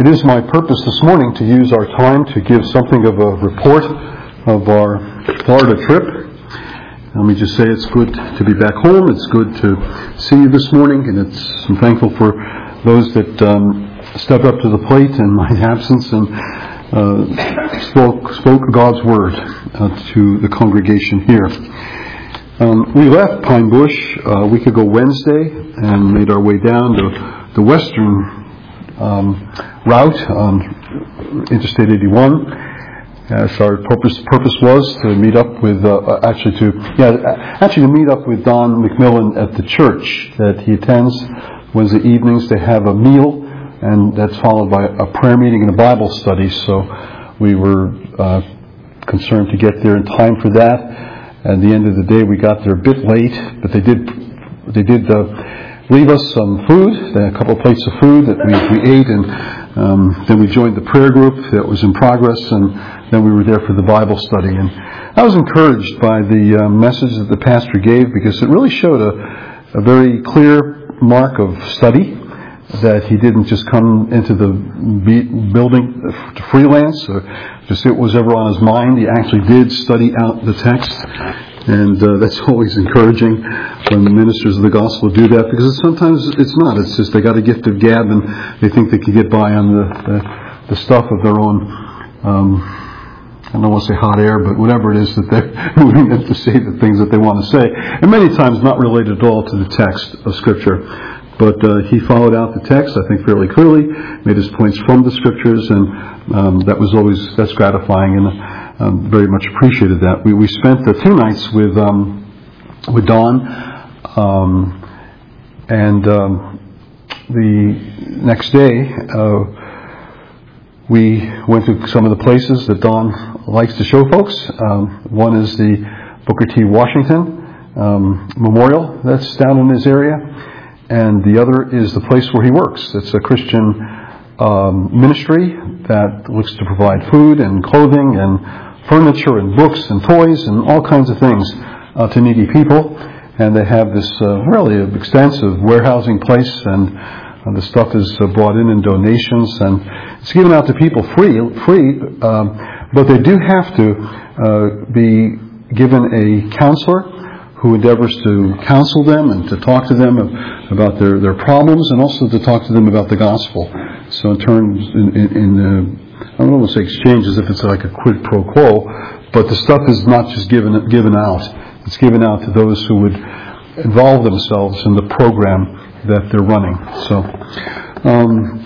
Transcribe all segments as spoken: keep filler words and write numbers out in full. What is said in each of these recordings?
It is my purpose this morning to use our time to give something of a report of our Florida trip. Let me just say it's good to be back home. It's good to see you this morning, and it's, I'm thankful for those that um, stepped up to the plate in my absence and uh, spoke, spoke God's word uh, to the congregation here. Um, we left Pine Bush uh, a week ago Wednesday and made our way down to the western um, route on Interstate eighty-one. As our purpose purpose was to meet up with uh, actually to yeah actually to meet up with Don McMillan at the church that he attends Wednesday evenings. They have a meal, and that's followed by a prayer meeting and a Bible study. So we were uh, concerned to get there in time for that. At the end of the day, we got there a bit late, but they did they did uh, leave us some food, a couple of plates of food that we, we ate, and um, then we joined the prayer group that was in progress, and then we were there for the Bible study. And I was encouraged by the uh, message that the pastor gave, because it really showed a, a very clear mark of study, that he didn't just come into the building to freelance or just it was ever on his mind. He actually did study out the text, and uh, that's always encouraging when the ministers of the gospel do that, because sometimes it's not. It's just they got a gift of gab, and they think they can get by on the the, the stuff of their own. Um, I don't want to say hot air, but whatever it is that they're moving them to say the things that they want to say, and many times not related at all to the text of Scripture. But uh, he followed out the text, I think, fairly clearly, made his points from the Scriptures, and um, that was always, that's gratifying, and um, very much appreciated that. We we spent the two nights with um, with Don, um, and um, the next day uh, we went to some of the places that Don likes to show folks. Um, one is the Booker T. Washington um, Memorial that's down in his area. And the other is the place where he works. It's a Christian um, ministry that looks to provide food and clothing and furniture and books and toys and all kinds of things uh, to needy people. And they have this uh, really extensive warehousing place, and uh, the stuff is uh, brought in in donations, and it's given out to people free. Free, um, but they do have to uh, be given a counselor who endeavors to counsel them and to talk to them about their, their problems, and also to talk to them about the gospel. So in terms, in, in, in uh, I don't want to say exchange as if it's like a quid pro quo, but the stuff is not just given given out. It's given out to those who would involve themselves in the program that they're running. So um,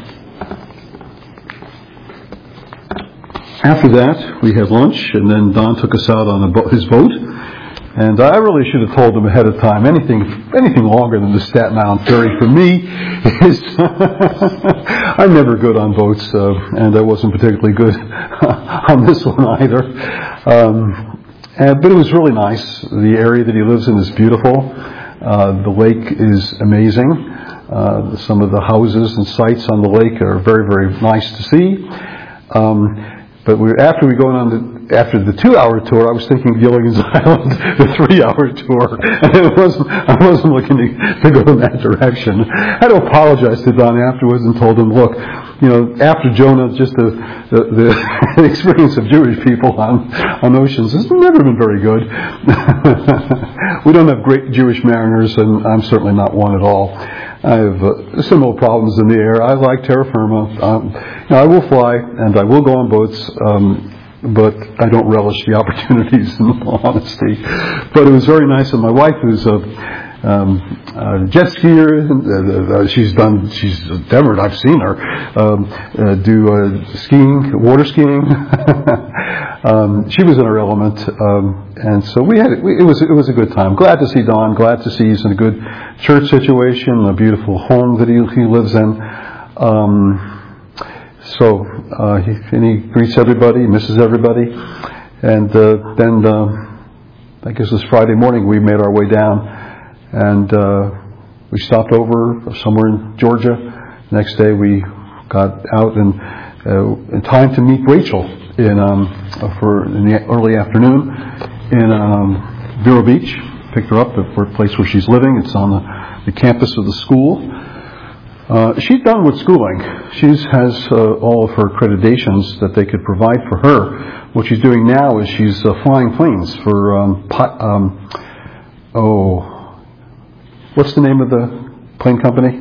after that, we had lunch, and then Don took us out on a bo- his boat. And I really should have told them ahead of time. Anything anything longer than the Staten Island Ferry for me is... I'm never good on boats, uh, and I wasn't particularly good on this one either. Um, and, but it was really nice. The area that he lives in is beautiful. Uh, the lake is amazing. Uh, some of the houses and sites on the lake are very, very nice to see. Um, but we, after we go on the After the two-hour tour, I was thinking of Gilligan's Island, the three-hour tour, and it wasn't, I wasn't looking to, to go in that direction. I had to apologize to Don afterwards and told him, look, you know, after Jonah, just the, the, the experience of Jewish people on, on oceans has never been very good. We don't have great Jewish mariners, and I'm certainly not one at all. I have uh, similar problems in the air. I like terra firma. Um, you know, I will fly, and I will go on boats, um, but I don't relish the opportunities, in all honesty. But it was very nice, and my wife, who's a, um, a jet skier, uh, uh, she's done, she's endeavored, I've seen her um, uh, do uh, skiing, water skiing. um, she was in her element, um, and so we had we, it was it was a good time. Glad to see Don. Glad to see he's in a good church situation, a beautiful home that he, he lives in. Um, So uh, he, and he greets everybody, misses everybody, and uh, then uh, I guess it was Friday morning we made our way down, and uh, we stopped over somewhere in Georgia. Next day we got out and uh, in time to meet Rachel in um, for in the early afternoon in um, Vero Beach. Picked her up at the place where she's living. It's on the, the campus of the school. Uh, she's done with schooling. She has uh, all of her accreditations that they could provide for her. What she's doing now is she's uh, flying planes for, um, pi- um, oh, what's the name of the plane company?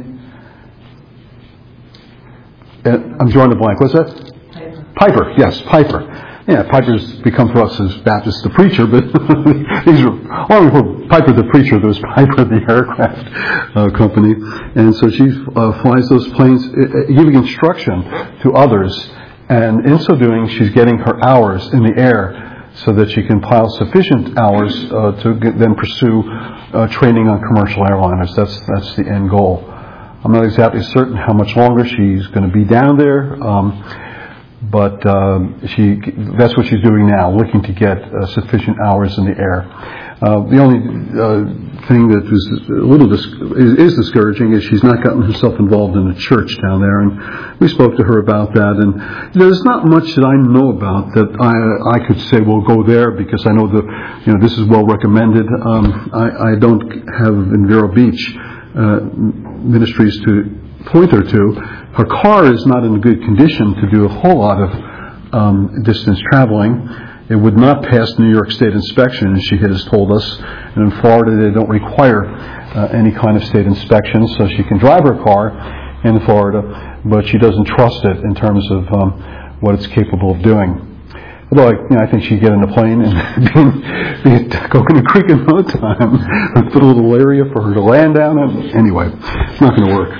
Uh, I'm drawing a blank. What's that? Piper. Piper, yes, Piper. Yeah, Piper's become for us as Baptist the preacher, but these were long before Piper the preacher. There was Piper the aircraft uh, company, and so she uh, flies those planes, uh, giving instruction to others, and in so doing, she's getting her hours in the air so that she can pile sufficient hours uh, to get, then pursue uh, training on commercial airliners. That's that's the end goal. I'm not exactly certain how much longer she's going to be down there. Um, But um, she that's what she's doing now, looking to get uh, sufficient hours in the air. Uh, the only uh, thing that was a little dis- is, is discouraging is she's not gotten herself involved in a church down there, and we spoke to her about that. And there's not much that I know about that I I could say, well, go there because I know the you know this is well recommended. Um, I, I don't have in Vero Beach uh, ministries to point her to. Her car is not in good condition to do a whole lot of um, distance traveling. It would not pass New York State inspection, as she has told us. And in Florida, they don't require uh, any kind of state inspection, so she can drive her car in Florida, but she doesn't trust it in terms of um, what it's capable of doing. Although I, you know, I think she'd get in a plane and be at Coconut Creek in no time. Put a little area for her to land down in. Anyway, it's not going to work.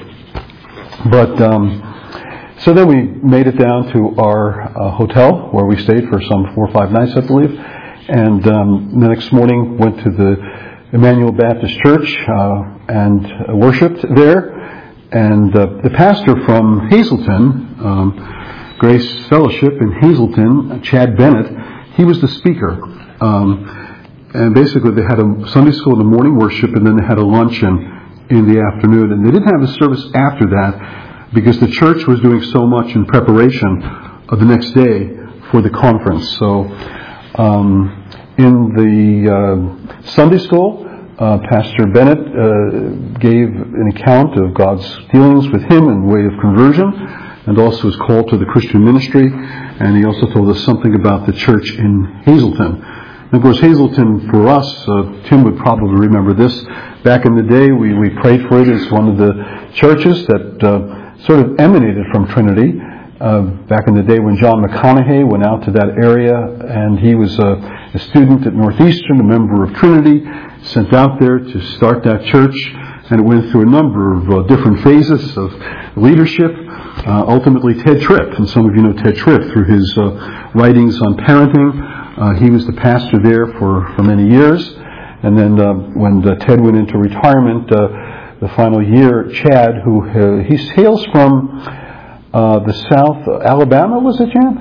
But um, so then we made it down to our uh, hotel where we stayed for some four or five nights, I believe. And um, the next morning went to the Emmanuel Baptist Church uh, and uh, worshipped there. And uh, the pastor from Hazleton, um, Grace Fellowship in Hazleton, Chad Bennett, he was the speaker. Um, and basically they had a Sunday school in the morning worship, and then they had a luncheon in the afternoon, and they didn't have a service after that because the church was doing so much in preparation of the next day for the conference. So um, in the uh, Sunday school, uh, Pastor Bennett uh, gave an account of God's dealings with him in the way of conversion and also his call to the Christian ministry, and he also told us something about the church in Hazleton. And of course, Hazleton, for us, uh, Tim would probably remember this. Back in the day, we, we prayed for it as one of the churches that uh, sort of emanated from Trinity. Uh, back in the day when John McConaughey went out to that area, and he was a, a student at Northeastern, a member of Trinity, sent out there to start that church, and it went through a number of uh, different phases of leadership. Uh, ultimately, Ted Tripp, and some of you know Ted Tripp through his uh, writings on parenting. Uh, he was the pastor there for, for many years. And then uh, when uh, Ted went into retirement, uh, the final year, Chad, who uh, he hails from uh, the South, uh, Alabama, was it, Jan?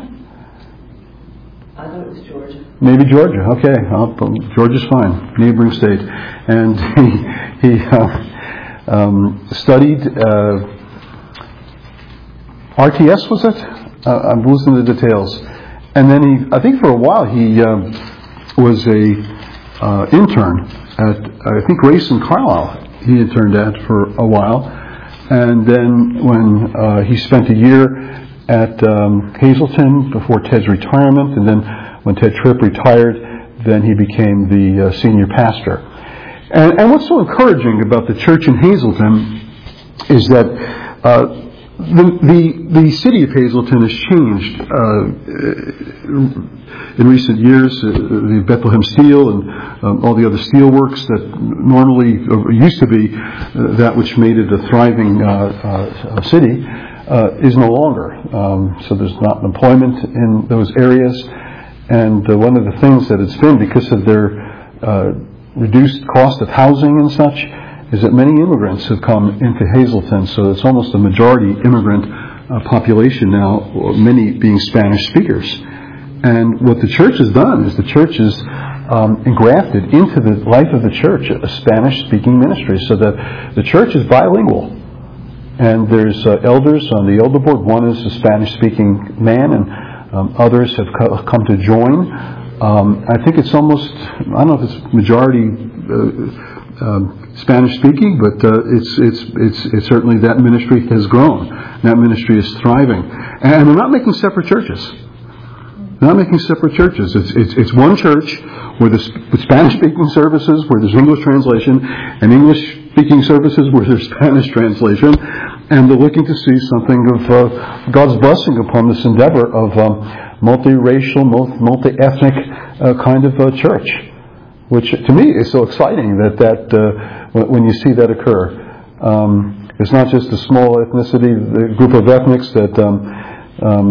I thought it was Georgia. Maybe Georgia. Okay, well, Georgia's fine, neighboring state. And he he uh, um, studied uh, R T S, was it? Uh, I'm losing the details. And then he, I think, for a while he um, was a Uh, intern at, I think, Grace and Carlisle. He interned at for a while, and then when uh, he spent a year at um, Hazleton before Ted's retirement, and then when Ted Tripp retired, then he became the uh, senior pastor. And, and what's so encouraging about the church in Hazleton is that uh, the, the the city of Hazleton has changed uh, in recent years. Uh, the Bethlehem Steel and um, all the other steel works that normally uh, used to be uh, that which made it a thriving uh, uh, city uh, is no longer. Um, so there's not employment in those areas, and uh, one of the things that it's been because of their uh, reduced cost of housing and such is that many immigrants have come into Hazleton, so it's almost a majority immigrant uh, population now, many being Spanish speakers. And what the church has done is the church has um, engrafted into the life of the church a Spanish-speaking ministry, so that the church is bilingual. And there's uh, elders on the elder board. One is a Spanish-speaking man, and um, others have co- come to join. Um, I think it's almost, I don't know if it's majority uh, um, Spanish speaking, but uh, it's, it's it's it's certainly that ministry has grown. That ministry is thriving, and they're not making separate churches. They're not making separate churches. It's it's it's one church where the Spanish speaking services where there's English translation, and English speaking services where there's Spanish translation, and they're looking to see something of uh, God's blessing upon this endeavor of um, multiracial, multi-ethnic uh, kind of uh, church. Which to me is so exciting that that uh, when you see that occur, um, it's not just a small ethnicity, the group of ethnics that um, um,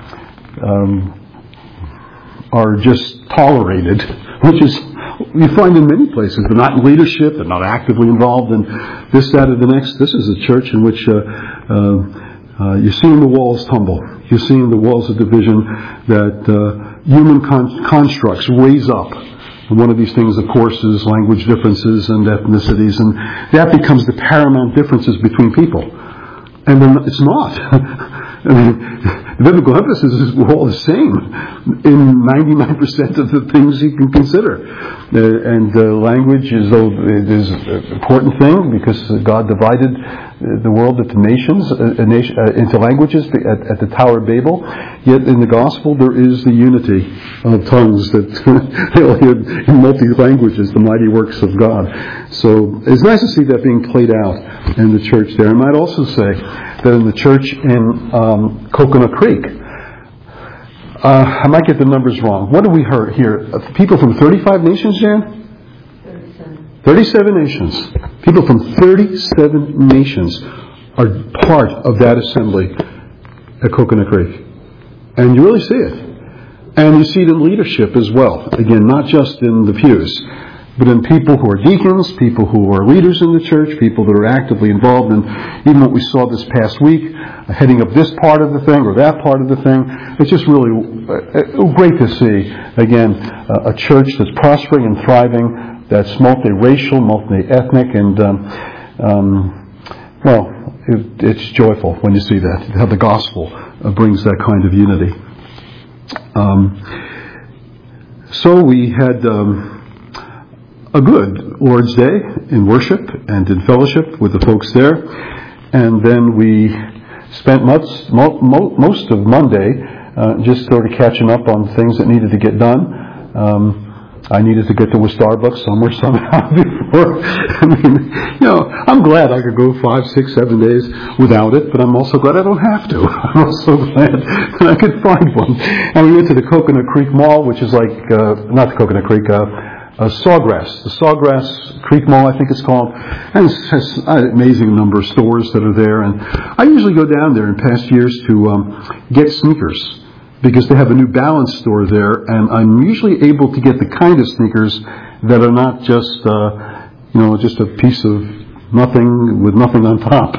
um, are just tolerated, which is you find in many places. They're not in leadership, they're not actively involved in this, that, or the next. This is a church in which uh, uh, uh, you're seeing the walls tumble. You're seeing the walls of division that uh, human con- constructs raise up. And one of these things, of course, is language differences and ethnicities, and that becomes the paramount differences between people. And then it's not. I mean, the biblical emphasis is we're all the same in ninety-nine percent of the things you can consider. Uh, and uh, language is, though it is an important thing because God divided the world into nations, uh, nation, uh, into languages at, at the Tower of Babel. Yet in the gospel there is the unity of tongues that they'll hear in multi languages, the mighty works of God. So it's nice to see that being played out in the church there. I might also say that in the church in um, Coconut Creek, uh, I might get the numbers wrong. What do we hear here? People from thirty-five nations, Jan? thirty-seven nations. People from thirty-seven nations are part of that assembly at Coconut Creek. And you really see it. And you see it in leadership as well. Again, not just in the pews, but in people who are deacons, people who are leaders in the church, people that are actively involved in even what we saw this past week, heading up this part of the thing or that part of the thing. It's just really great to see, again, a church that's prospering and thriving, that's multiracial, multi-ethnic, and, um, um, well, it, it's joyful when you see that, how the gospel uh, brings that kind of unity. Um, so we had um, a good Lord's Day in worship and in fellowship with the folks there, and then we spent most, most of Monday uh, just sort of catching up on things that needed to get done. Um, I needed to get to a Starbucks somewhere somehow before. I mean, you know, I'm glad I could go five, six, seven days without it, but I'm also glad I don't have to. I'm also glad that I could find one. And we went to the Coconut Creek Mall, which is like, uh, not the Coconut Creek, uh, uh, Sawgrass. The Sawgrass Creek Mall, I think it's called. And it has an amazing number of stores that are there. And I usually go down there in past years to um, get sneakers, because they have a New Balance store there, and I'm usually able to get the kind of sneakers that are not just, uh, you know, just a piece of nothing with nothing on top.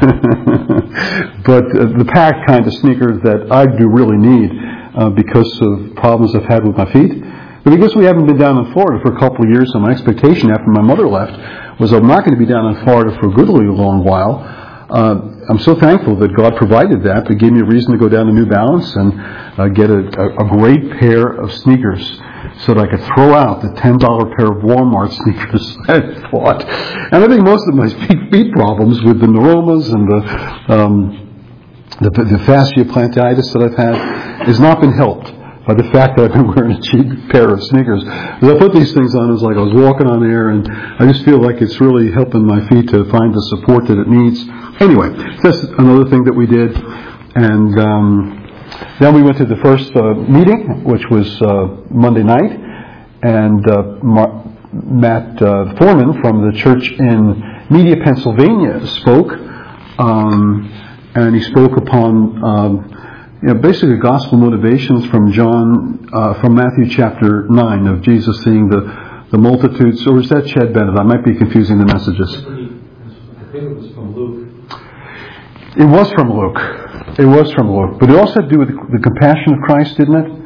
But uh, the packed kind of sneakers that I do really need uh, because of problems I've had with my feet. But because we haven't been down in Florida for a couple of years, so my expectation after my mother left was I'm not going to be down in Florida for a goodly long while. Uh, I'm so thankful that God provided that. It gave me a reason to go down to New Balance and uh, get a, a, a great pair of sneakers so that I could throw out the ten dollar pair of Walmart sneakers I bought. And I think most of my feet, feet problems with the neuromas and the, um, the, the fascia plantitis that I've had has not been helped by the fact that I've been wearing a cheap pair of sneakers. As I put these things on, it's like I was walking on air, and I just feel like it's really helping my feet to find the support that it needs. Anyway, that's another thing that we did. And um, then we went to the first uh, meeting, which was uh, Monday night, and uh, Mar- Matt uh, Foreman from the church in Media, Pennsylvania spoke, um, and he spoke upon um, you know, basically gospel motivations from John, uh, from Matthew chapter nine, of Jesus seeing the, the multitudes. Or is that Chad Bennett? I might be confusing the messages. I think it was from Luke. It was from Luke. It was from Luke. But it also had to do with the compassion of Christ, didn't it?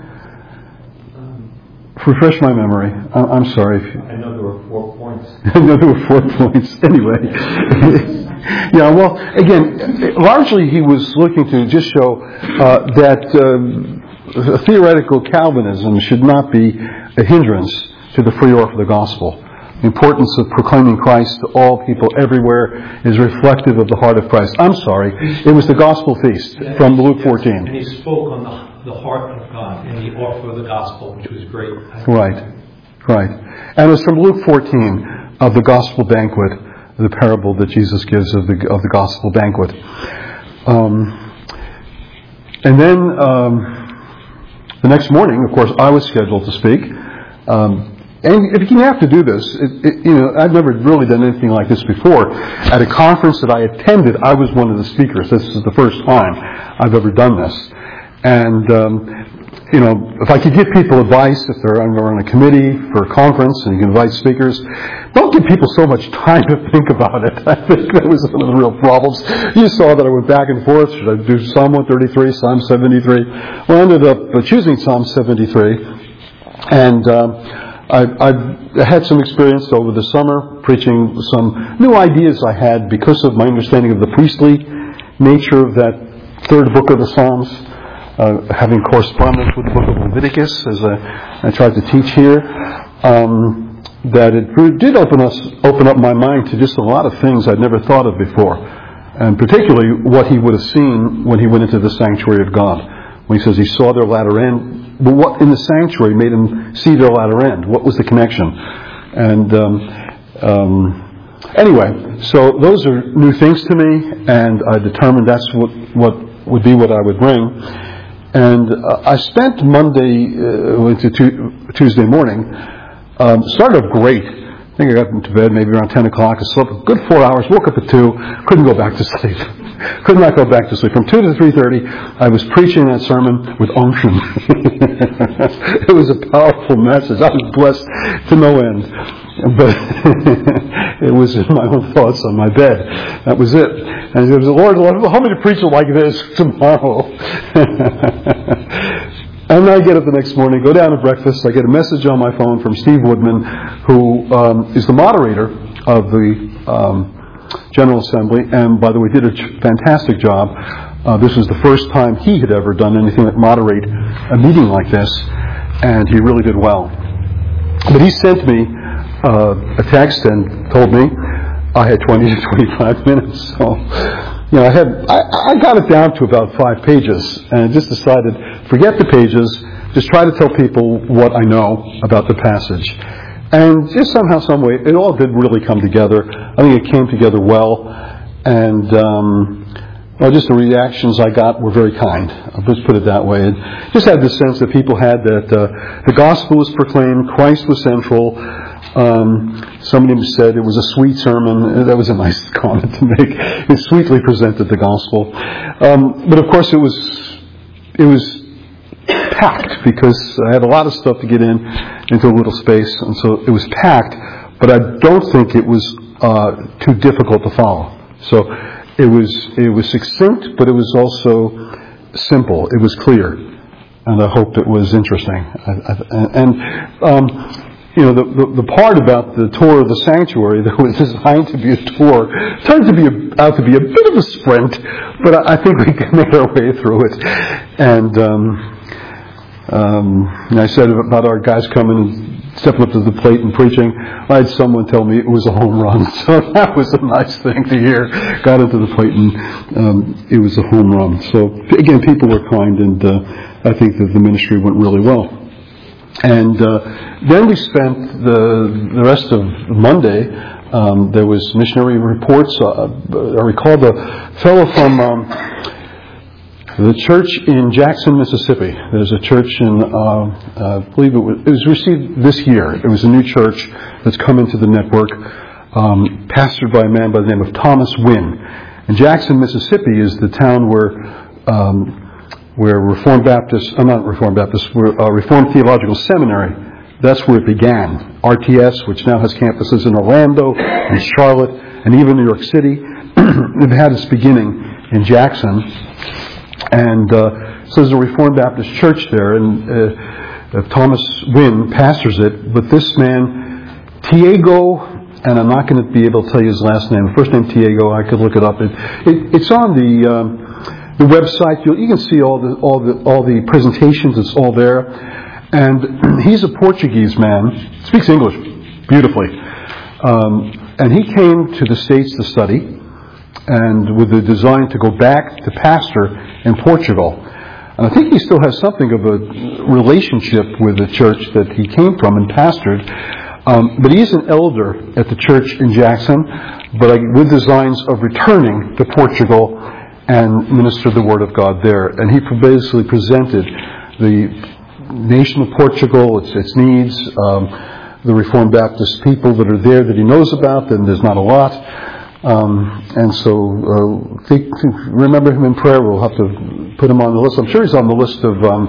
Um, Refresh my memory. I'm, I'm sorry. If you... I know there were four points. I know there were four points. Anyway. Yeah, well, again, largely he was looking to just show uh, that uh, theoretical Calvinism should not be a hindrance to the free offer of the gospel. importance of proclaiming Christ to all people everywhere is reflective of the heart of Christ. I'm sorry, it was the gospel feast from Luke fourteen. And he spoke on the, the heart of God in the offer of the gospel, which was great. Right, right. And it was from Luke fourteen of the gospel banquet, the parable that Jesus gives of the of the gospel banquet. Um, and then um, the next morning, of course, I was scheduled to speak. Um, And if you have to do this, it, it, you know, I've never really done anything like this before. At a conference that I attended, I was one of the speakers. This is the first time I've ever done this. And, um, you know, if I could give people advice, if they're on a committee for a conference and you can invite speakers, don't give people so much time to think about it. I think that was one of the real problems. You saw that I went back and forth. Should I do Psalm one thirty-three, Psalm seventy-three? Well, I ended up choosing Psalm seventy-three. And... Um, I've, I've had some experience over the summer preaching some new ideas I had because of my understanding of the priestly nature of that third book of the Psalms, uh, having correspondence with the book of Leviticus, as I, I tried to teach here, um, that it did open us open up my mind to just a lot of things I'd never thought of before, and particularly what he would have seen when he went into the sanctuary of God. When he says he saw their latter end, but what in the sanctuary made him see their latter end? What was the connection? And um, um, anyway, so those are new things to me, and I determined that's what, what would be what I would bring. And uh, I spent Monday uh, into tu- Tuesday morning, um, started off great. I think I got into bed maybe around ten o'clock. I slept a good four hours, woke up at two, couldn't go back to sleep. Could not go back to sleep. From two to three thirty, I was preaching that sermon with unction. It was a powerful message. I was blessed to no end. But it was in my own thoughts on my bed. That was it. And it was, Lord, help me to preach it like this tomorrow. And I get up the next morning, go down to breakfast. I get a message on my phone from Steve Woodman, who um, is the moderator of the um, General Assembly, and by the way, did a fantastic job. Uh, this was the first time he had ever done anything like moderate a meeting like this, and he really did well. But he sent me uh, a text and told me I had twenty to twenty-five minutes. So, you know, I had I, I got it down to about five pages, and I just decided, forget the pages, just try to tell people what I know about the passage. And just somehow, some way, it all did really come together. I think it came together well, and um, well, just the reactions I got were very kind. I'll just put it that way. And just had the sense that people had that uh, the gospel was proclaimed, Christ was central. Um, somebody said it was a sweet sermon. That was a nice comment to make. It sweetly presented the gospel, um, but of course, it was it was. packed, because I had a lot of stuff to get in into a little space, and so it was packed, but I don't think it was uh, too difficult to follow. So it was it was succinct, but it was also simple. It was clear, and I hoped it was interesting. I, I, and um, you know, the, the the part about the tour of the sanctuary that was designed to be a tour turned to be a, out to be a bit of a sprint, but I, I think we can make our way through it. And um, Um, and I said about our guys coming and stepping up to the plate and preaching. I had someone tell me it was a home run, so that was a nice thing to hear. Got into the plate and um, it was a home run. So again, people were kind, and uh, I think that the ministry went really well. And uh, then we spent the the rest of Monday. Um, there was missionary reports. Uh, I recall the fellow from. Um, The church in Jackson, Mississippi. There's a church in, uh, uh, I believe it was, it was received this year. It was a new church that's come into the network, um, pastored by a man by the name of Thomas Wynn. And Jackson, Mississippi is the town where um, where Reformed Baptist, I'm uh, not Reformed Baptist, where, uh, Reformed Theological Seminary, that's where it began. R T S, which now has campuses in Orlando and Charlotte and even New York City, it had its beginning in Jackson. And uh, so there's a Reformed Baptist church there, and uh, uh, Thomas Wynn pastors it. But this man, Tiago, and I'm not going to be able to tell you his last name. First name Tiago, I could look it up. It, it, it's on the um, the website. You'll, you can see all the all the all the presentations. It's all there. And he's a Portuguese man. Speaks English beautifully. Um, and he came to the States to study, and with the design to go back to pastor in Portugal. And I think he still has something of a relationship with the church that he came from and pastored. Um, but he is an elder at the church in Jackson, but with designs of returning to Portugal and minister the Word of God there. And he basically presented the nation of Portugal, its, its needs, um, the Reformed Baptist people that are there that he knows about, and there's not a lot. Um, and so uh, think, remember him in prayer. We'll have to put him on the list. I'm sure he's on the list of, um,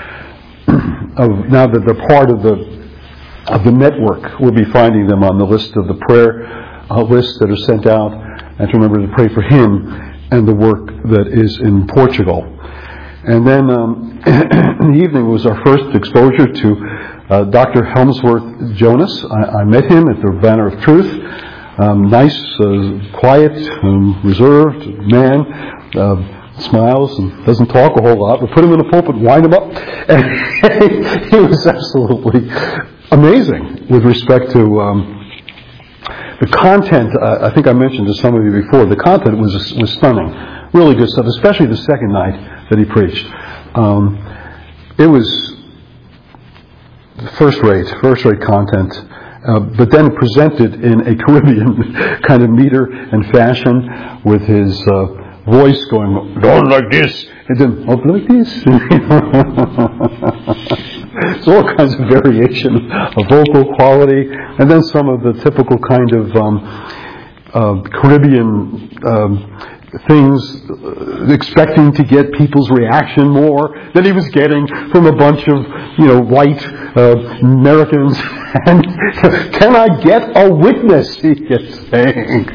of now that they're part of the of the network. We'll be finding them on the list of the prayer uh, lists that are sent out, and to remember to pray for him and the work that is in Portugal. And then um, in the evening was our first exposure to uh, Doctor Helmsworth Jonas. I, I met him at the Banner of Truth. Um, nice, uh, quiet, um, reserved man, uh, smiles and doesn't talk a whole lot. We put him in the pulpit, wind him up, and he was absolutely amazing with respect to um, the content. Uh, I think I mentioned to some of you before. The content was was stunning, really good stuff. Especially the second night that he preached. Um, it was first rate, first rate content. Uh, but then presented in a Caribbean kind of meter and fashion, with his uh, voice going going like this, and then up like this. So all kinds of variation of vocal quality, and then some of the typical kind of um, uh, Caribbean um, things, uh, expecting to get people's reaction more than he was getting from a bunch of, you know, white uh, Americans. And can I get a witness? He kept saying.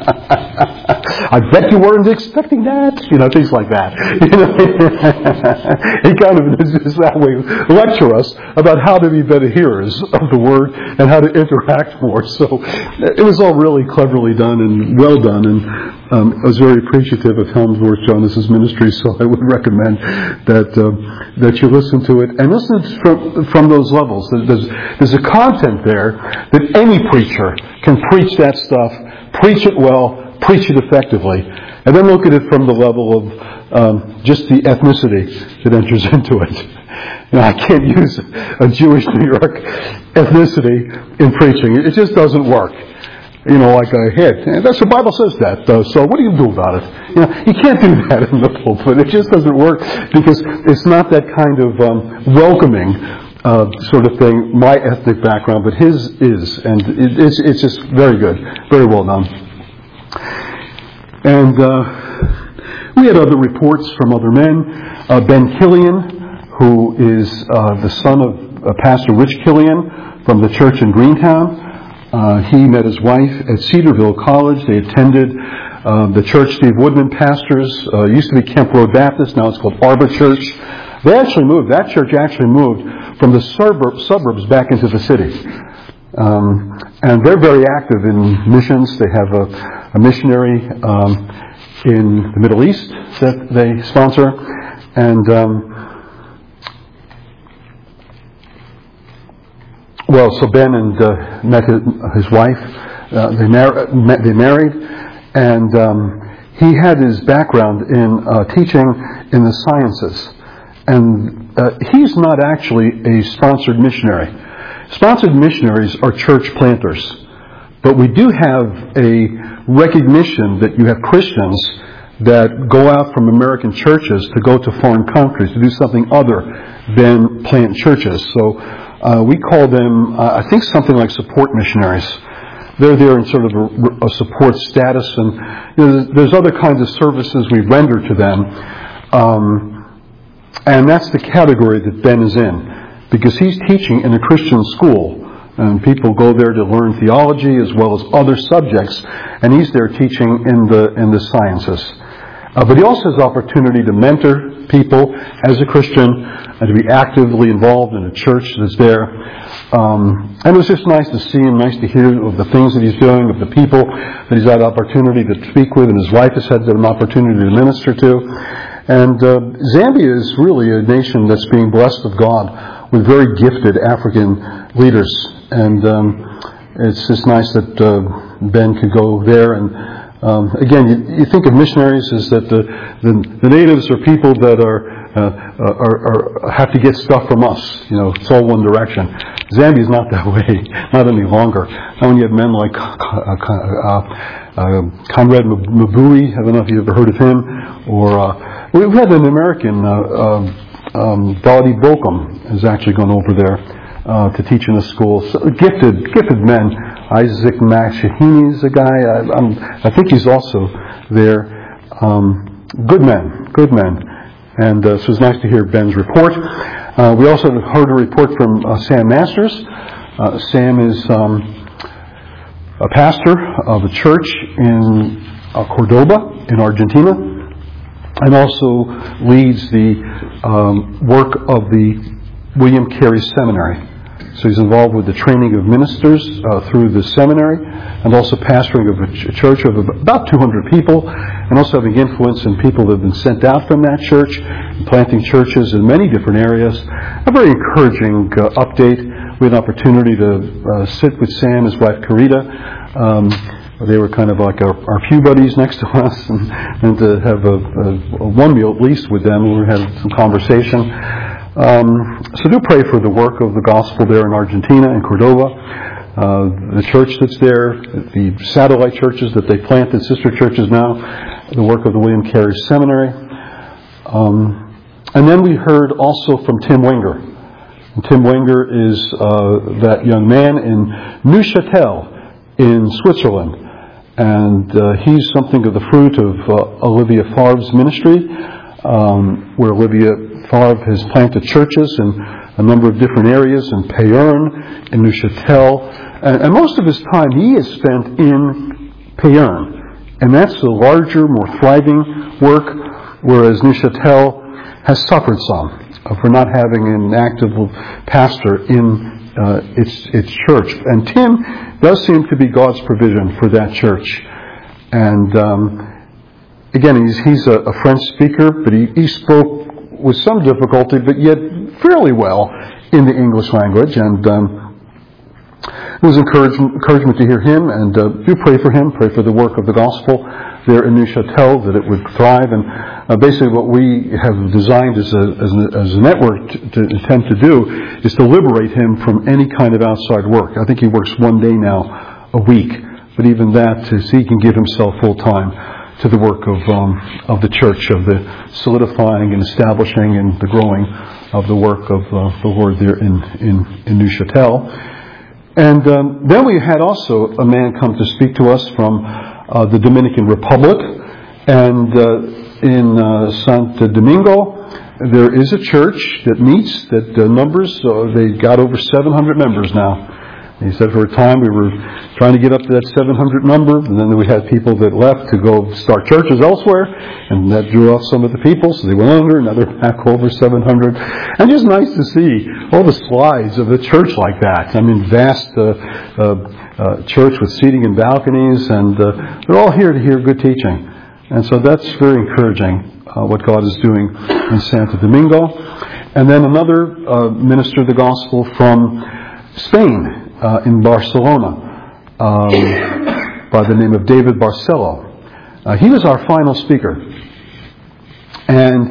I bet you weren't expecting that. You know, things like that. You know, he kind of is that way lecture us about how to be better hearers of the word and how to interact more. So it was all really cleverly done and well done, and um, I was very appreciative of Helmsworth Jonas's ministry. So I would recommend that uh, that you listen to it and listen from from those levels. There's there's a content there that any preacher can preach that stuff, preach it well, preach it effectively, and then look at it from the level of um, just the ethnicity that enters into it. You know, I can't use a Jewish New York ethnicity in preaching. It just doesn't work. You know, like a hit. And that's the Bible says that, though. So what do you do about it? You know, you can't do that in the pulpit. It just doesn't work because it's not that kind of um, welcoming uh, sort of thing. My ethnic background, but his is, and it, it's it's just very good, very well done. And uh, we had other reports from other men. Uh, Ben Killian, who is uh, the son of uh, Pastor Rich Killian from the church in Greentown. Uh, he met his wife at Cedarville College. They attended uh, the church Steve Woodman pastors. Uh, it used to be Kemp Road Baptist. Now it's called Arbor Church. They actually moved. That church actually moved from the suburb, suburbs back into the city. Um, and they're very active in missions. They have a, a missionary um, in the Middle East that they sponsor. And um, Well, so Ben and uh, met his, his wife. Uh, they, mar- met, they married, and um, he had his background in uh, teaching in the sciences. And uh, he's not actually a sponsored missionary. Sponsored missionaries are church planters, but we do have a recognition that you have Christians that go out from American churches to go to foreign countries to do something other than plant churches. So. Uh, we call them, uh, I think, something like support missionaries. They're there in sort of a, a support status, and you know, there's other kinds of services we render to them. Um, and that's the category that Ben is in, because he's teaching in a Christian school, and people go there to learn theology as well as other subjects, and he's there teaching in the in the sciences. Uh, but he also has opportunity to mentor people as a Christian and to be actively involved in a church that's there. Um, and it was just nice to see him, nice to hear of the things that he's doing, of the people that he's had opportunity to speak with, and his wife has had an opportunity to minister to. And uh, Zambia is really a nation that's being blessed of God with very gifted African leaders. And um, it's just nice that uh, Ben could go there. And um, again, you, you think of missionaries as that the, the, the natives are people that are Uh, are, are, have to get stuff from us. You know, it's all one direction. Zambia's not that way, not any longer. Now when you have men like uh, uh, uh, Conrad Mabui, I don't know if you've ever heard of him, or uh, we've had an American, uh, uh, um, Dadi Bokum, is actually gone over there uh, to teach in a school. So, gifted, gifted men. Isaac Mashahini is a guy. I, I'm, I think he's also there. Um, good men, good men. And uh, so it was nice to hear Ben's report. Uh, we also heard a report from uh, Sam Masters. Uh, Sam is um, a pastor of a church in uh, Cordoba in Argentina, and also leads the um, work of the William Carey Seminary. So he's involved with the training of ministers uh, through the seminary, and also pastoring of a ch- church of about two hundred people, and also having influence in people that have been sent out from that church, and planting churches in many different areas. A very encouraging uh, update. We had an opportunity to uh, sit with Sam, his wife Carita. Um, they were kind of like our, our pew buddies next to us, and, and to have a, a, a one meal at least with them. We had some conversation. Um, so do pray for the work of the gospel there in Argentina, in Cordoba. Uh, the church that's there, the satellite churches that they planted, sister churches now, the work of the William Carey Seminary. Um, and then we heard also from Tim Wenger. And Tim Wenger is uh, that young man in Neuchâtel in Switzerland. And uh, he's something of the fruit of uh, Olivia Favre's ministry, um, where Olivia Favre has planted churches in a number of different areas, in Payerne, in Neuchâtel, and, and most of his time he has spent in Payerne, and that's the larger, more thriving work, whereas Neuchâtel has suffered some uh, for not having an active pastor in uh, its its church. And Tim does seem to be God's provision for that church, and um, again, he's he's a, a French speaker, but he, he spoke with some difficulty, but yet fairly well in the English language. And um, it was encouragement, encouragement to hear him, and uh, do pray for him, pray for the work of the gospel there in Neuchâtel, that it would thrive. And uh, basically what we have designed as a, as a, as a network to, to attempt to do is to liberate him from any kind of outside work. I think he works one day now a week, but even that, to see he can give himself full time to the work of um, of the church, of the solidifying and establishing and the growing of the work of uh, the Lord there in in, in Neuchâtel. And um, then we had also a man come to speak to us from uh, the Dominican Republic, and uh, in uh, Santo Domingo there is a church that meets that uh, numbers. Uh, they got over seven hundred members now. He said for a time we were trying to get up to that seven hundred number, and then we had people that left to go start churches elsewhere, and that drew off some of the people, so they went under, and now they're back over seven hundred. And just nice to see all the slides of the church like that. I mean, vast uh, uh, uh, church with seating and balconies, and uh, they're all here to hear good teaching. And so that's very encouraging, uh, what God is doing in Santo Domingo. And then another uh, minister of the gospel from Spain, uh, in Barcelona, um, by the name of David Barcelo. Uh, he was our final speaker. And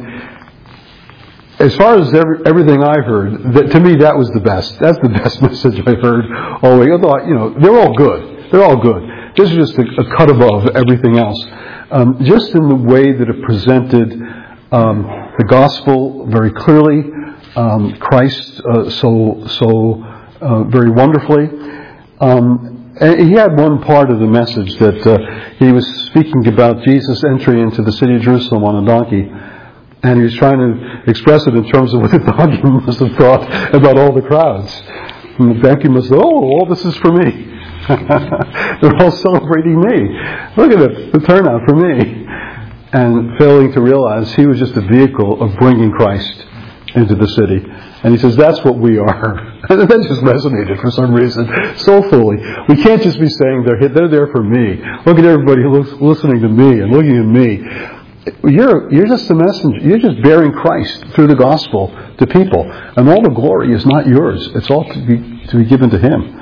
as far as every, everything I heard, that, to me that was the best. That's the best message I heard all the way. Although, you know, they're all good. They're all good. This is just a, a cut above everything else. Um, just in the way that it presented um, the gospel very clearly, um, Christ uh, so so uh, very wonderfully. Um, and he had one part of the message that uh, he was speaking about Jesus' entry into the city of Jerusalem on a donkey. And he was trying to express it in terms of what the donkey must have thought about all the crowds. And the donkey must have, oh, all this is for me. They're all celebrating me. Look at it, the turnout for me. And failing to realize he was just a vehicle of bringing Christ into the city. And he says, that's what we are. And that just resonated for some reason so fully. We can't just be saying they're they're there for me. Look at everybody who's listening to me and looking at me. You're you're just a messenger. You're just bearing Christ through the gospel to people. And all the glory is not yours. It's all to be to be given to Him.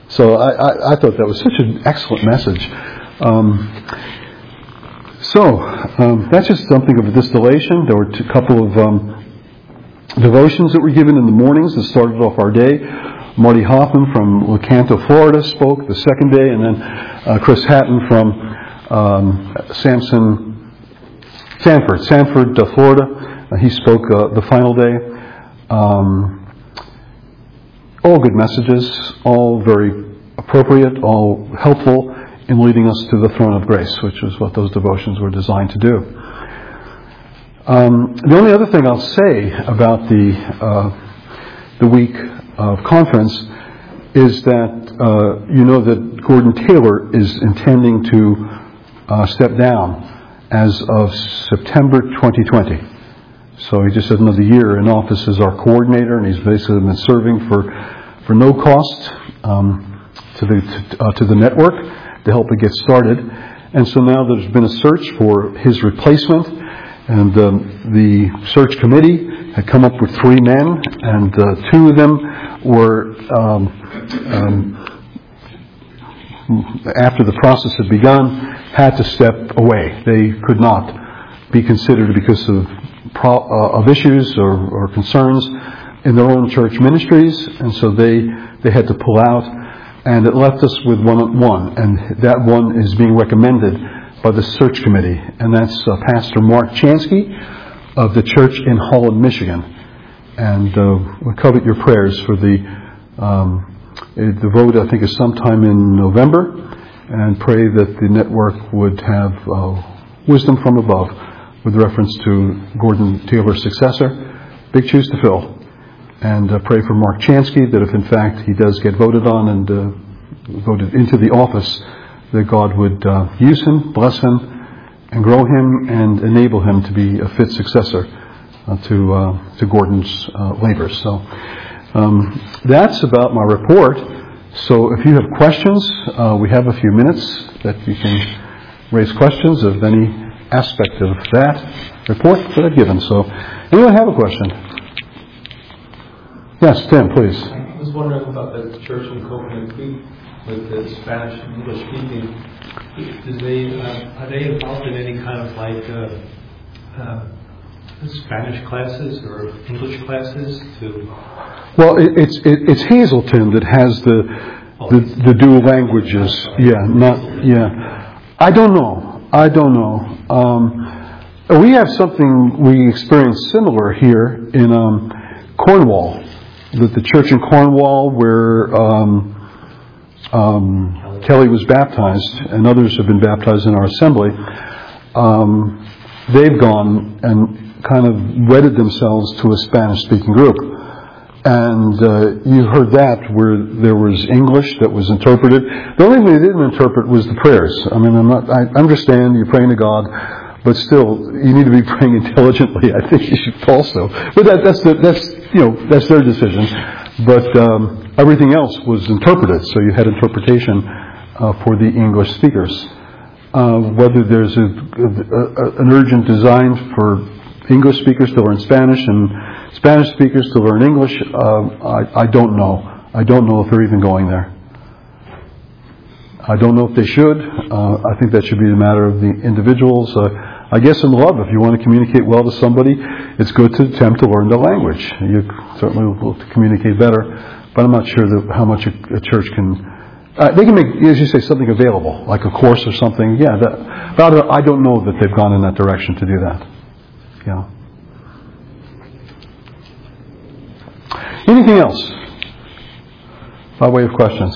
So I, I, I thought that was such an excellent message. Um, so um, that's just something of a distillation. There were a couple of um, devotions that were given in the mornings that started off our day. Marty Hoffman from Lecanto, Florida spoke the second day, and then uh, Chris Hatton from um, Samson, Sanford, Sanford, uh, Florida. Uh, he spoke uh, the final day. Um, all good messages, all very appropriate, all helpful in leading us to the throne of grace, which is what those devotions were designed to do. Um, the only other thing I'll say about the uh, the week of conference is that uh, you know that Gordon Taylor is intending to uh, step down as of September twenty twenty. So he just had another year in office as our coordinator, and he's basically been serving for for no cost um, to the to, uh, to the network to help it get started. And so now there's been a search for his replacement, and um, the search committee had come up with three men, and uh, two of them were, um, um, after the process had begun, had to step away. They could not be considered because of pro- uh, of issues or, or concerns in their own church ministries, and so they they had to pull out, and it left us with one one, and that one is being recommended by the search committee, and that's uh, Pastor Mark Chansky of the church in Holland, Michigan. And uh, we covet your prayers for the um, the vote. I think is sometime in November, and pray that the network would have uh, wisdom from above with reference to Gordon Taylor's successor. Big shoes to fill. And uh, pray for Mark Chansky that if in fact he does get voted on and uh, voted into the office, that God would uh, use him, bless him, and grow him, and enable him to be a fit successor uh, to uh, to Gordon's uh, labors. So um, that's about my report. So if you have questions, uh, we have a few minutes that you can raise questions of any aspect of that report that I've given. So anyone have a question? Yes, Tim, please. I was wondering about the church in Coconut Creek with the Spanish and English speaking. Do they, uh, are they involved in any kind of like uh, uh, Spanish classes or English classes? To Well, it, it's it, it's Hazelton that has the the, the dual languages. Yeah, not yeah. I don't know. I don't know. Um, we have something we experience similar here in um, Cornwall. That the church in Cornwall, where um, um, Kelly was baptized, and others have been baptized in our assembly, um, they've gone and kind of wedded themselves to a Spanish-speaking group. And uh, you heard that where there was English that was interpreted. The only thing they didn't interpret was the prayers. I mean, I'm not, I understand you're praying to God, but still, you need to be praying intelligently. I think you should also. But that, that's the, that's you know that's their decision. But um, everything else was interpreted, so you had interpretation uh, for the English speakers. Uh, whether there's a, a, a, an urgent design for English speakers to learn Spanish and Spanish speakers to learn English, uh, I, I don't know. I don't know if they're even going there. I don't know if they should. Uh, I think that should be a matter of the individuals. Uh, I guess in love, if you want to communicate well to somebody, it's good to attempt to learn the language. You certainly will communicate better, but I'm not sure that how much a, a church can. Uh, they can make, as you say, something available, like a course or something. Yeah, that, but I don't know that they've gone in that direction to do that. Yeah. Anything else by way of questions?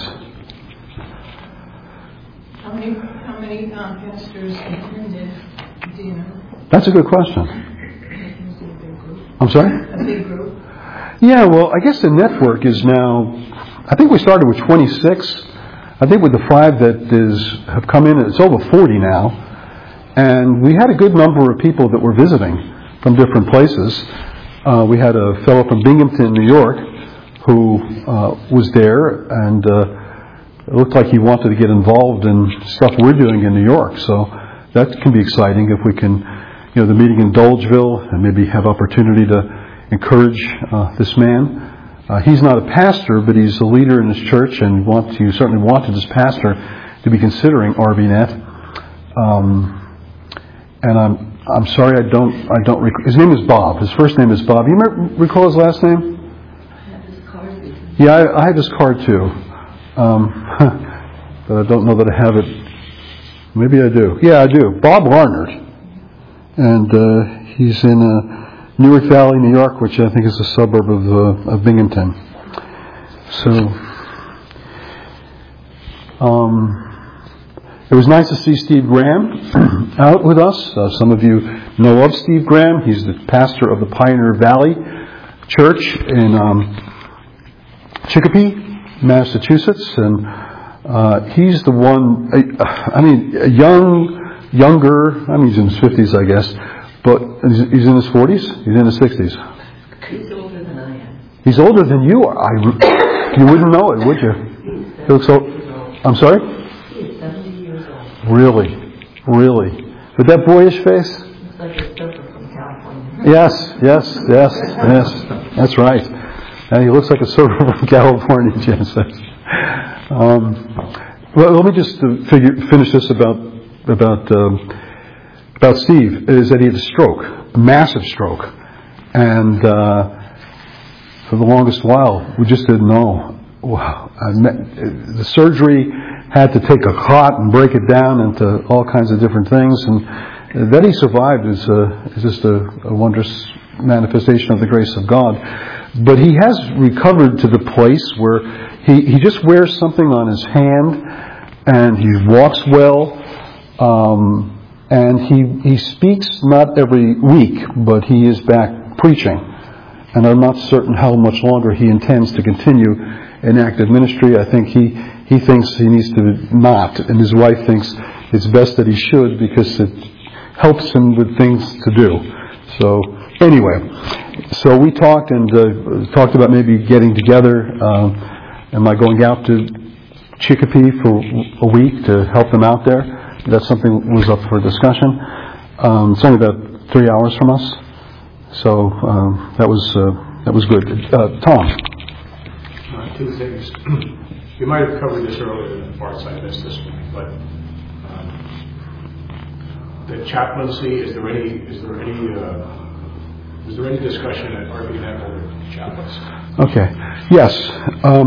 How many, how many um, pastors attended, do you know? That's a good question. Is it a big group? I'm sorry? A big group? Yeah, well, I guess the network is now, I think we started with twenty-six. I think with the five that is have come in, it's over forty now. And we had a good number of people that were visiting from different places. Uh, we had a fellow from Binghamton, New York, who uh, was there, and uh, it looked like he wanted to get involved in stuff we're doing in New York. So that can be exciting if we can, you know, the meeting in Dolgeville, and maybe have opportunity to encourage uh, this man. Uh, he's not a pastor, but he's a leader in his church, and want to, certainly wanted his pastor to be considering R B net. Um, and I'm I'm sorry, I don't I don't rec- his name is Bob. His first name is Bob. You remember, recall his last name? I have his card. Yeah, I, I have his card too, um, but I don't know that I have it. Maybe I do. Yeah, I do. Bob Larnard, and uh, he's in uh, Newark Valley, New York, which I think is a suburb of uh, of Binghamton. So, um, it was nice to see Steve Graham out with us. Uh, some of you know of Steve Graham. He's the pastor of the Pioneer Valley Church in um, Chicopee, Massachusetts, and uh, he's the one. Uh, I mean, a young, younger. I mean, he's in his fifties, I guess, but he's in his forties. He's in his sixties. He's older than I am. He's older than you are. I, you wouldn't know it, would you? He looks so. I'm sorry. Really, really. With that boyish face? Looks like a surfer from California. Yes, yes, yes, yes. That's right. And he looks like a surfer from California, Jen says. Um, well, let me just uh, figure, finish this about about um, about Steve. Is that he had a stroke, a massive stroke, and uh, for the longest while we just didn't know. Wow, I met, the surgery had to take a clot and break it down into all kinds of different things, and that he survived is, uh, is just a, a wondrous manifestation of the grace of God. But he has recovered to the place where he, he just wears something on his hand, and he walks well, um, and he he speaks not every week, but he is back preaching. And I'm not certain how much longer he intends to continue in active ministry. I think he He thinks he needs to not, and his wife thinks it's best that he should because it helps him with things to do. So anyway, so we talked and uh, talked about maybe getting together. Uh, am I going out to Chicopee for a week to help them out there? That's something that was up for discussion. Um, it's only about three hours from us, so um, that was uh, that was good. Uh, Tom. Uh, two things. You might have covered this earlier in the parts I missed this one, but um, the chaplaincy, is there any is there any uh, is there any discussion at R B net over chaplains? Okay. Yes. Um,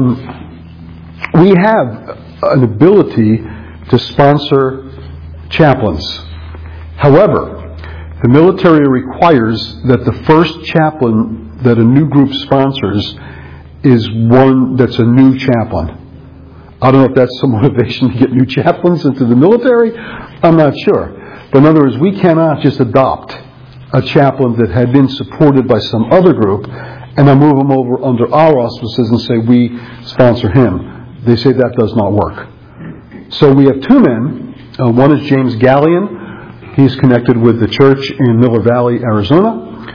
we have an ability to sponsor chaplains. However, the military requires that the first chaplain that a new group sponsors is one that's a new chaplain. I don't know if that's some motivation to get new chaplains into the military. I'm not sure. But in other words, we cannot just adopt a chaplain that had been supported by some other group and then move him over under our auspices and say we sponsor him. They say that does not work. So we have two men. Uh, one is James Gallion. He's connected with the church in Miller Valley, Arizona.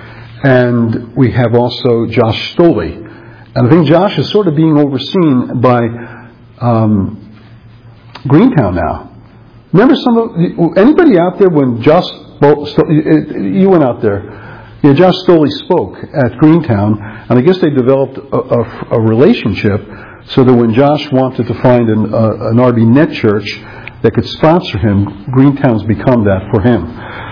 And we have also Josh Stoley. And I think Josh is sort of being overseen by Um, Greentown now. Remember some of anybody out there when Josh you went out there? Yeah, Josh Stoley spoke at Greentown, and I guess they developed a, a, a relationship so that when Josh wanted to find an, uh, an R B net church that could sponsor him, Greentown's become that for him.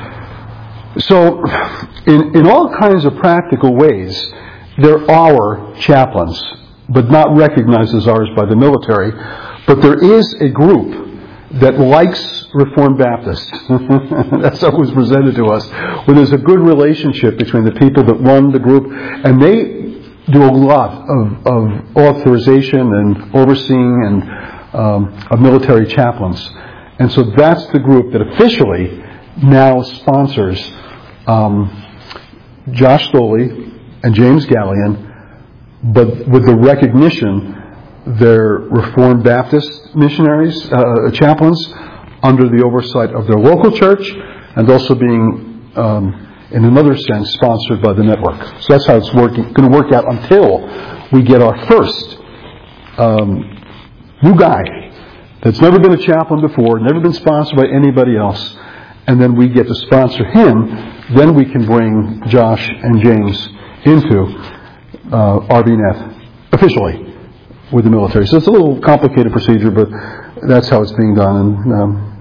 So, in in all kinds of practical ways, there are chaplains, but not recognized as ours by the military. But there is a group that likes Reformed Baptists. That's how it was presented to us. Where there's a good relationship between the people that run the group, and they do a lot of, of authorization and overseeing and um, of military chaplains. And so that's the group that officially now sponsors um, Josh Stoley and James Gallion, but with the recognition they're Reformed Baptist missionaries, uh, chaplains, under the oversight of their local church, and also being, um, in another sense, sponsored by the network. So that's how it's working, going to work out until we get our first um, new guy that's never been a chaplain before, never been sponsored by anybody else, and then we get to sponsor him. Then we can bring Josh and James into uh, R B net officially with the military. So it's a little complicated procedure, but that's how it's being done. And um,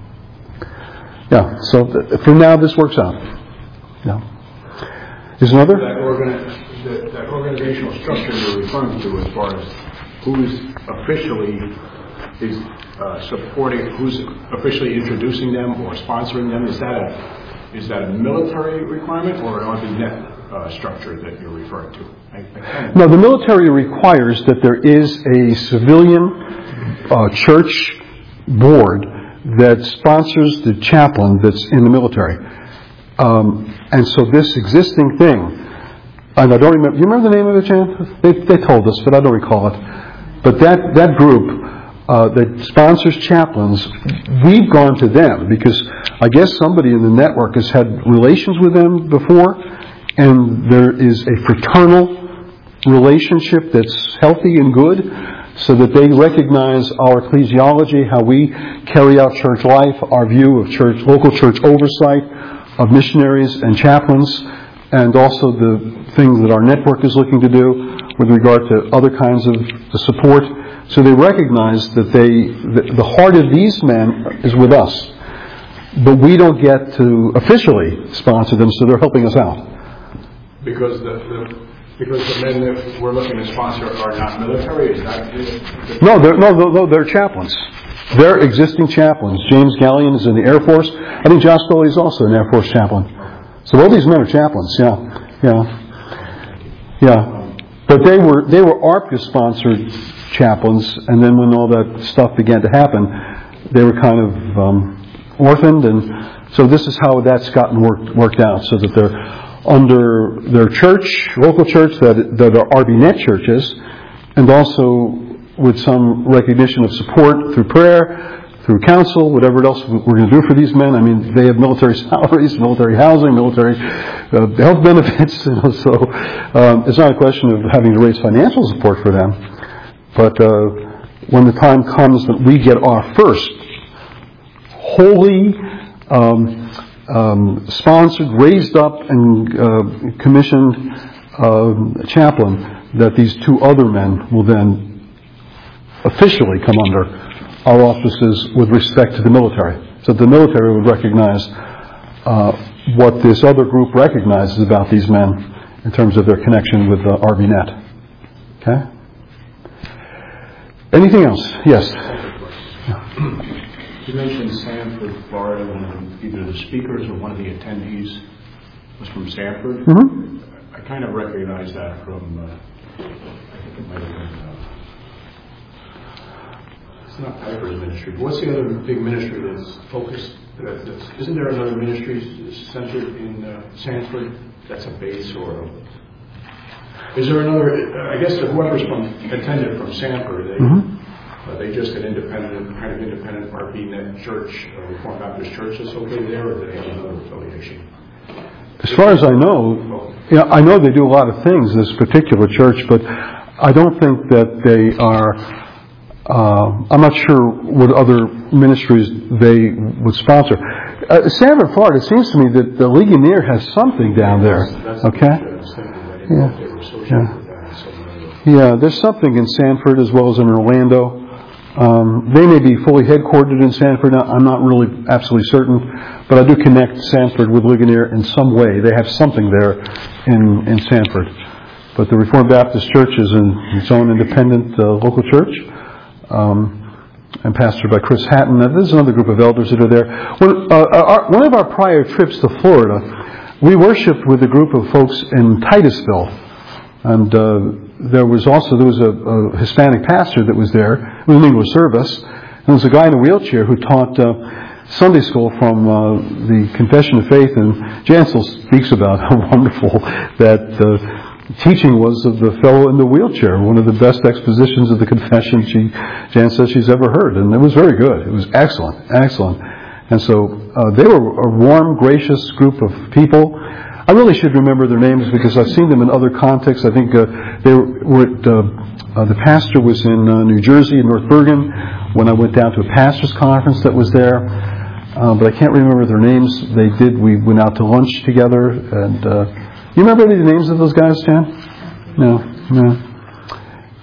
yeah, so th- for now this works out. Yeah. Is another? That, organi- that, that organizational structure you're referring to, as far as who's officially is uh, supporting, who's officially introducing them or sponsoring them, is that a is that a military requirement or an R B net uh, structure that you're referring to? I, I no, the military requires that there is a civilian uh, church board that sponsors the chaplain that's in the military. Um, and so this existing thing, and I don't remember, you remember the name of it, Jan? They, they told us, but I don't recall it. But that, that group uh, that sponsors chaplains, we've gone to them because I guess somebody in the network has had relations with them before, and there is a fraternal relationship that's healthy and good, so that they recognize our ecclesiology, how we carry out church life, our view of church, local church oversight, of missionaries and chaplains, and also the things that our network is looking to do with regard to other kinds of support. So they recognize that they, the heart of these men is with us, but we don't get to officially sponsor them, so they're helping us out. Because the, the because the men that we're looking to sponsor are not military, is that the, No, they're, no, no, no, they're chaplains. They're existing chaplains. James Gallion is in the Air Force. I think Josh Foley is also an Air Force chaplain. So all these men are chaplains. Yeah, yeah, yeah. But they were they were A R P C A-sponsored chaplains, and then when all that stuff began to happen, they were kind of um, orphaned, and so this is how that's gotten worked worked out, so that they're under their church, local church, that that are R B net churches, and also with some recognition of support through prayer, through counsel, whatever else we're going to do for these men. I mean, they have military salaries, military housing, military uh, health benefits. You know, so um, it's not a question of having to raise financial support for them. But uh, when the time comes that we get our first wholly um, um, sponsored, raised up, and uh, commissioned uh, chaplain, that these two other men will then officially come under our auspices with respect to the military. So the military would recognize uh, what this other group recognizes about these men in terms of their connection with uh, R B net. Okay? Anything else? Yes? You mentioned Sanford, Florida, and either the speakers or one of the attendees was from Sanford. Mm-hmm. I kind of recognize that from, uh, I think it might have been, uh, it's not Piper's ministry, but what's the other big ministry that's focused, that, that's, isn't there another ministry centered in uh, Sanford that's a base, or a, is there another, I guess whoever's from, attended from Sanford, they, mm-hmm. are they just an independent, kind of independent R B net church, or Reformed Baptist church that's located there, or do they have another affiliation? As far as I know, yeah, I know they do a lot of things, this particular church, but I don't think that they are, uh, I'm not sure what other ministries they would sponsor. Uh, Sanford, Florida, it seems to me that the Ligonier has something down there, okay? Yeah, yeah. Yeah, there's something in Sanford as well as in Orlando. Um, they may be fully headquartered in Sanford. I'm not really absolutely certain, but I do connect Sanford with Ligonier in some way. They have something there in, in Sanford. But the Reformed Baptist Church is in its own independent uh, local church, um, and pastored by Chris Hatton. Now, there's another group of elders that are there. When, uh, our, one of our prior trips to Florida, we worshipped with a group of folks in Titusville, and uh, there was also there was a, a Hispanic pastor that was there. It was an English service, and there was a guy in a wheelchair who taught uh, Sunday school from uh, the Confession of Faith. And Jansel speaks about how wonderful that uh, teaching was of the fellow in the wheelchair. One of the best expositions of the Confession she Jan says she's ever heard, and it was very good. It was excellent, excellent. And so uh, they were a warm, gracious group of people. I really should remember their names because I've seen them in other contexts. I think uh, they were at, uh, uh, the pastor was in uh, New Jersey, in North Bergen, when I went down to a pastor's conference that was there. Uh, but I can't remember their names. They did. We went out to lunch together. And uh, you remember any of the names of those guys, Jan? No, no.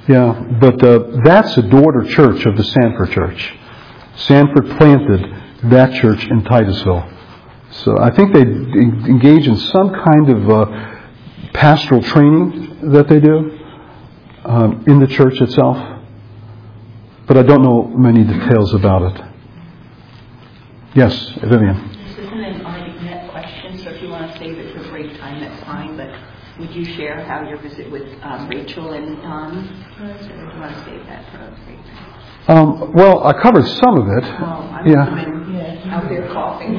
Yeah, but uh, that's a daughter church of the Sanford Church. Sanford planted that church in Titusville. So I think they engage in some kind of uh, pastoral training that they do um, in the church itself. But I don't know many details about it. Yes, Vivian. This isn't an argument question, so if you want to save it for break time, that's fine. But would you share how your visit with um, Rachel and Don was, or do you want to save that for break time? Um, well, I covered some of it. Well, I'm yeah. out there coughing.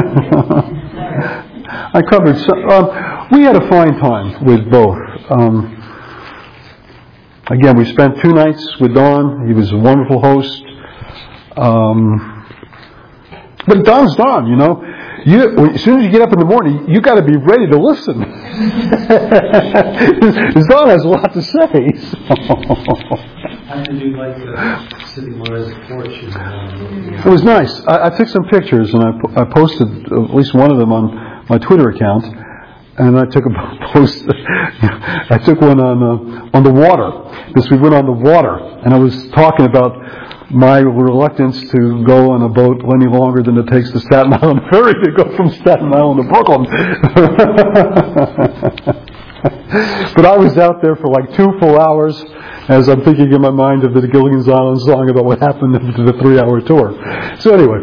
I covered some. Um, we had a fine time with both. Um, again, we spent two nights with Don. He was a wonderful host. Um, but Don's Don, you know. You, as soon as you get up in the morning, you got to be ready to listen. Don has a lot to say. So. How did you like uh, sitting on his porch? And, uh, it was nice. I, I took some pictures and I, I posted at least one of them on my Twitter account. And I took a post. I took one on uh, on the water. Because we went on the water, and I was talking about my reluctance to go on a boat any longer than it takes the Staten Island ferry to go from Staten Island to Brooklyn. But I was out there for like two full hours as I'm thinking in my mind of the Gilligan's Island song about what happened after the three-hour tour. So anyway,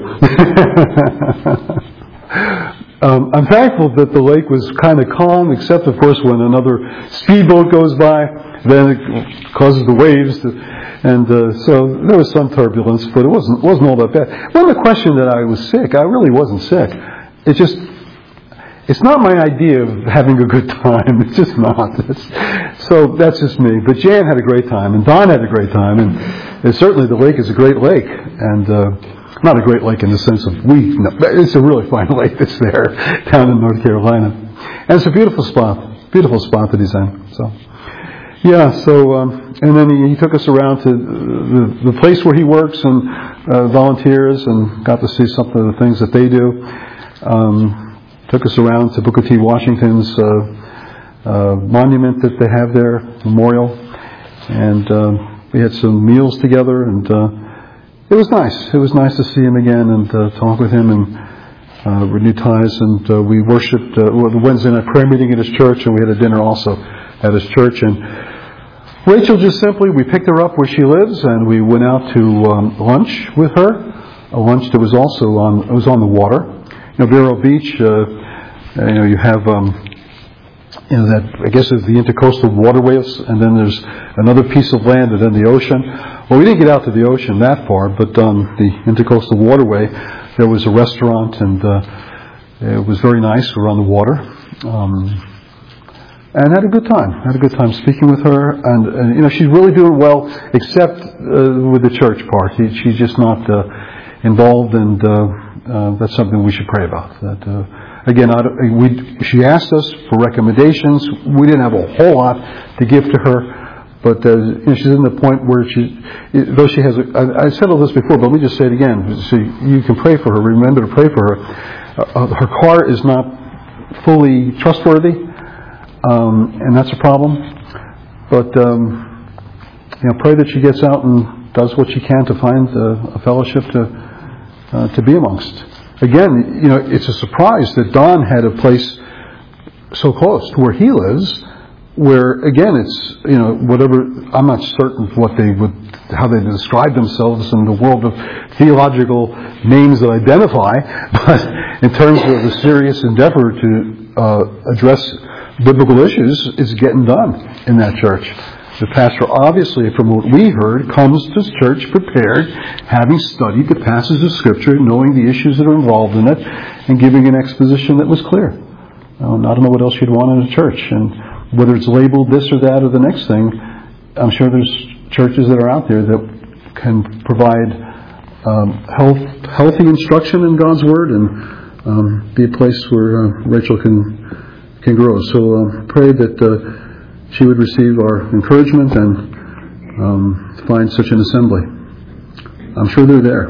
um, I'm thankful that the lake was kind of calm, except of course when another speedboat goes by, then it causes the waves to, and uh, so there was some turbulence, but it wasn't wasn't all that bad. Well, the question that I was sick, I really wasn't sick. It just, it's not my idea of having a good time. It's just not. It's, so that's just me. But Jan had a great time, and Don had a great time, and, and certainly the lake is a great lake, and uh, not a great lake in the sense of we. No, it's a really fine lake that's there down in North Carolina, and it's a beautiful spot, beautiful spot that he's in. So. Yeah, so, um, and then he, he took us around to the, the place where he works and uh, volunteers and got to see some of the things that they do. Um, took us around to Booker T. Washington's uh, uh, monument that they have there, memorial. And uh, we had some meals together, and uh, it was nice. It was nice to see him again and uh, talk with him and uh, renew ties. And uh, we worshipped uh, well, the Wednesday night prayer meeting at his church, and we had a dinner also at his church. And Rachel just simply, we picked her up where she lives, and we went out to um, lunch with her. A lunch that was also on, it was on the water. You know, Vero Beach, uh, you know, you have, um, you know, that, I guess it's the intercoastal waterways, and then there's another piece of land and then the ocean. Well, we didn't get out to the ocean that far, but on the intercoastal waterway, there was a restaurant, and uh, it was very nice. We were on the water. Um, And had a good time. Had a good time speaking with her, and, and you know she's really doing well, except uh, with the church part. She, she's just not uh, involved, and uh, uh, that's something we should pray about. That uh, again, I, we she asked us for recommendations. We didn't have a whole lot to give to her, but uh, you know, she's in the point where she, though she has. A, I, I said all this before, but let me just say it again, so you can pray for her. Remember to pray for her. Uh, her car is not fully trustworthy. Um, and that's a problem. But um, you know, pray that she gets out and does what she can to find uh, a fellowship to uh, to be amongst. Again, you know, it's a surprise that Don had a place so close to where he lives, where again, it's you know whatever. I'm not certain what they would, how they describe themselves in the world of theological names that identify, but in terms of a serious endeavor to uh, address biblical issues, is getting done in that church. The pastor, obviously, from what we heard, comes to church prepared, having studied the passage of Scripture, knowing the issues that are involved in it, and giving an exposition that was clear. Um, I don't know what else you'd want in a church, and whether it's labeled this or that or the next thing, I'm sure there's churches that are out there that can provide um, health, healthy instruction in God's Word, and um, be a place where uh, Rachel can can grow. So um, pray that uh, she would receive our encouragement and um, find such an assembly. I'm sure they're there.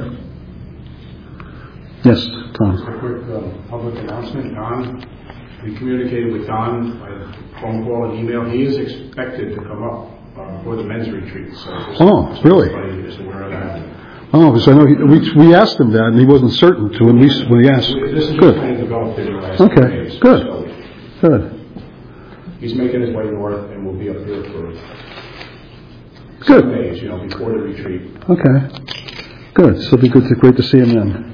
Yes, Tom. Just a quick uh, public announcement. Don, we communicated with Don by phone call and email. He is expected to come up uh, for the men's retreat. So just Oh, so really? everybody is aware of that. Oh, because I know he, we, we asked him that, and he wasn't certain to when we, when he asked. This is just Good. kind of developed in the last few Okay, days. good. So Good. he's making his way north and will be up here for Good. some days, you know, before the retreat. Okay. Good. So it'll be good to, great to see him then.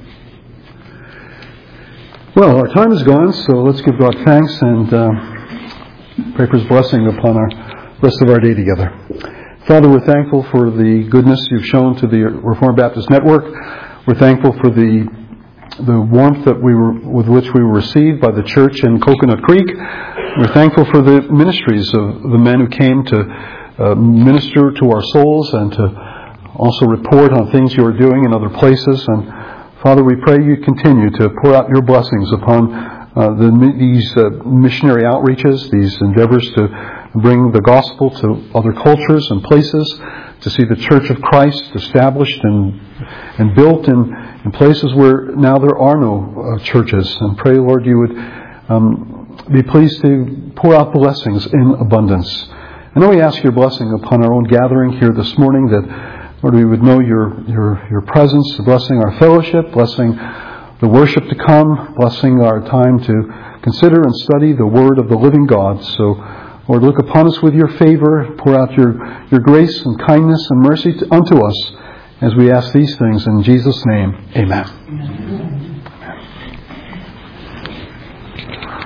Well, our time is gone, so let's give God thanks and uh, pray for His blessing upon our rest of our day together. Father, we're thankful for the goodness you've shown to the Reformed Baptist Network. We're thankful for the the warmth that we were with which we were received by the church in Coconut Creek. We're thankful for the ministries of the men who came to uh, minister to our souls and to also report on things you are doing in other places. And Father, we pray you continue to pour out your blessings upon uh, the, these uh, missionary outreaches, these endeavors to bring the gospel to other cultures and places, to see the Church of Christ established and and built in, in places where now there are no uh, churches. And pray, Lord, you would um, be pleased to pour out blessings in abundance. And then we ask your blessing upon our own gathering here this morning, that, Lord, we would know your your your presence, blessing our fellowship, blessing the worship to come, blessing our time to consider and study the Word of the living God. So, Lord, look upon us with your favor, pour out your, your grace and kindness and mercy to, unto us as we ask these things in Jesus' name. Amen. Amen.